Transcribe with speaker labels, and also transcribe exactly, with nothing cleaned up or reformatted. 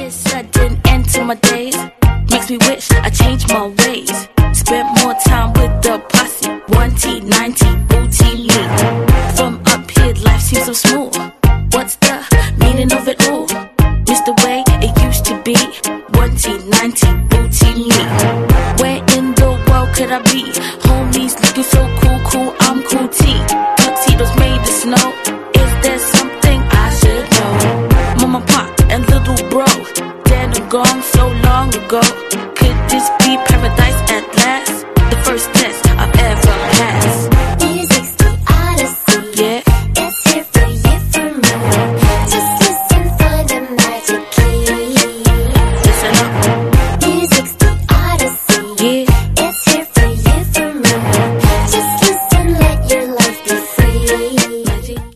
Speaker 1: This sudden end to my days makes me wish I changed my ways. Spent more time with the posse, one T, ninety, booty me. From up here, life seems so small. What's the meaning of it all? Miss the way it used to be, one T, ninety, booty me. Where in the world could I be?